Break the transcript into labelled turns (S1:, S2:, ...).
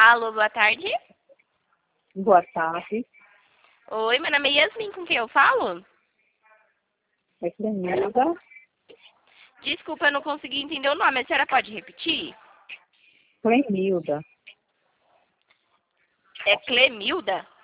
S1: Alô, boa tarde.
S2: Boa tarde.
S1: Oi, meu nome é Yasmin, com quem eu falo?
S2: É Clemilda.
S1: Desculpa, eu não consegui entender o nome. A senhora pode repetir?
S2: Clemilda.
S1: É Clemilda?